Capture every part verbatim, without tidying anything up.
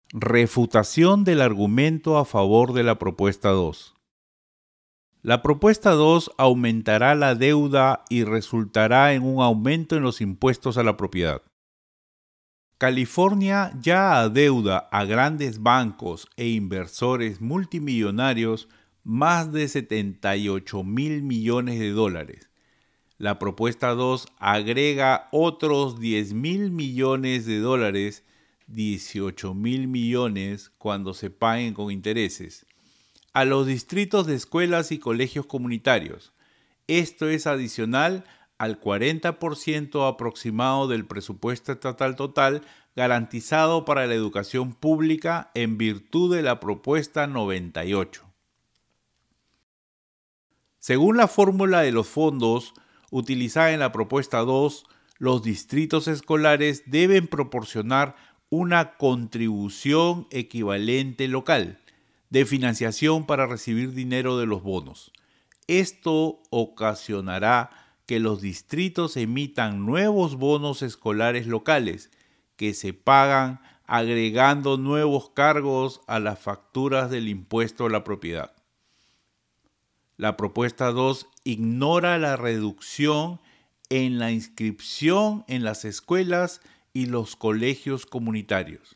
Refutación del argumento a favor de la propuesta dos. La propuesta dos aumentará la deuda y resultará en un aumento en los impuestos a la propiedad. California ya adeuda a grandes bancos e inversores multimillonarios más de setenta y ocho mil millones de dólares. La propuesta dos agrega otros diez mil millones de dólares, dieciocho mil millones cuando se paguen con intereses, a los distritos de escuelas y colegios comunitarios. Esto es adicional al cuarenta por ciento aproximado del presupuesto estatal total garantizado para la educación pública en virtud de la propuesta noventa y ocho. Según la fórmula de los fondos utilizada en la propuesta dos, los distritos escolares deben proporcionar una contribución equivalente local de financiación para recibir dinero de los bonos. Esto ocasionará que los distritos emitan nuevos bonos escolares locales que se pagan agregando nuevos cargos a las facturas del impuesto a la propiedad. La propuesta dos ignora la reducción en la inscripción en las escuelas y los colegios comunitarios.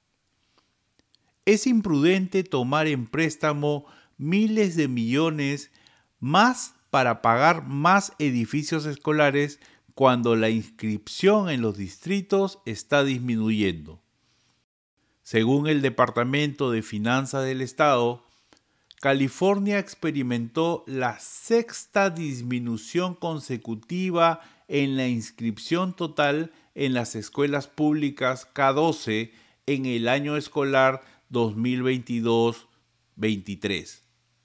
Es imprudente tomar en préstamo miles de millones más para pagar más edificios escolares cuando la inscripción en los distritos está disminuyendo. Según el Departamento de Finanzas del Estado, California experimentó la sexta disminución consecutiva en la inscripción total en las escuelas públicas K doce en el año escolar dos mil veintidós veintitrés.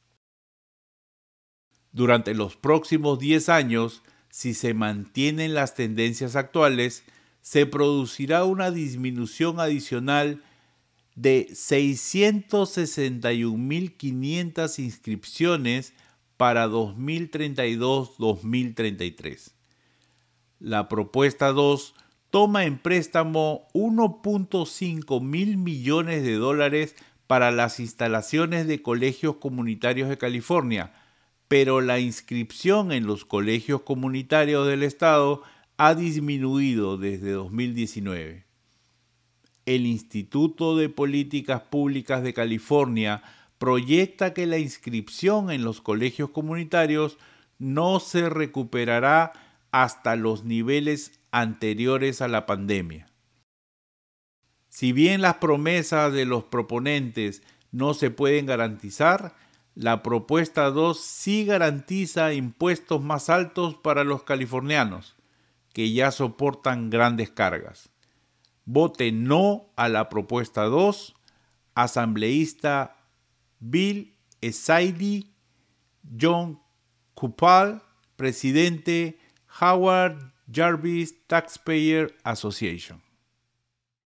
Durante los próximos diez años, si se mantienen las tendencias actuales, se producirá una disminución adicional de seiscientas sesenta y un mil quinientas inscripciones para dos mil treinta y dos a dos mil treinta y tres. La propuesta dos toma en préstamo uno punto cinco mil millones de dólares para las instalaciones de colegios comunitarios de California, pero la inscripción en los colegios comunitarios del estado ha disminuido desde dos mil diecinueve. El Instituto de Políticas Públicas de California proyecta que la inscripción en los colegios comunitarios no se recuperará hasta los niveles anteriores a la pandemia. Si bien las promesas de los proponentes no se pueden garantizar, la propuesta dos sí garantiza impuestos más altos para los californianos, que ya soportan grandes cargas. Vote no a la propuesta dos, asambleísta Bill Essaydi, John Kupal, presidente Howard Jarvis Taxpayer Association.